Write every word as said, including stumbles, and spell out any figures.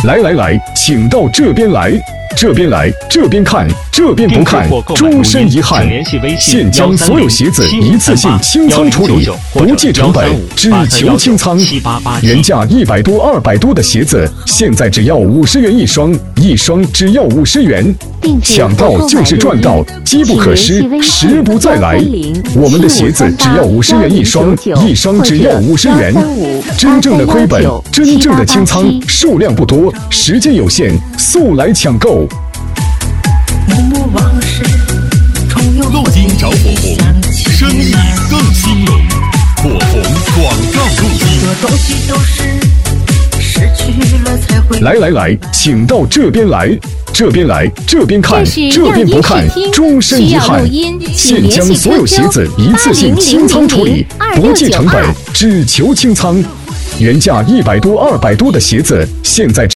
来来来，请到这边来，这边来，这边看，这边不看，终身遗憾。现将所有鞋子一次性清仓处理，不计成本，只求清仓。原价一百多、二百多的鞋子，现在只要五十元一双，一双只要五十元。抢到就是赚到，机不可失，时不再来。我们的鞋子只要五十元一双，一双只要五十元。真正的亏本，真正的清仓，数量不多，时间有限，速来抢购。 录音找火红，生意更兴隆。火红广告录音。 来来来，请到这边来，这边来，这边看，这边不看，终身遗憾。现将所有鞋子一次性清仓处理，不计成本，只求清仓。原价一百多、二百多的鞋子，现在